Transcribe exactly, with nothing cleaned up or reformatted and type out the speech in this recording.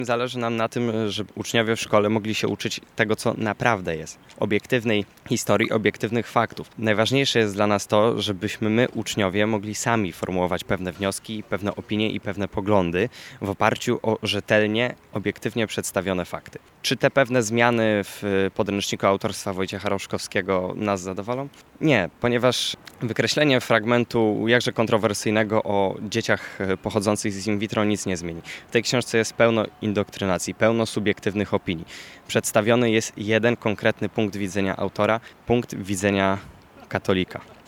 Zależy nam na tym, żeby uczniowie w szkole mogli się uczyć tego, co naprawdę jest. Obiektywnej historii, obiektywnych faktów. Najważniejsze jest dla nas to, żebyśmy my, uczniowie, mogli sami formułować pewne wnioski, pewne opinie i pewne poglądy w oparciu o rzetelnie, obiektywnie przedstawione fakty. Czy te pewne zmiany w podręczniku autorstwa Wojciecha Rączkowskiego nas zadowolą? Nie, ponieważ wykreślenie fragmentu jakże kontrowersyjnego o dzieciach pochodzących z in vitro nic nie zmieni. W tej książce jest pełno indoktrynacji, pełno subiektywnych opinii. Przedstawiony jest jeden konkretny punkt widzenia autora, punkt widzenia katolika.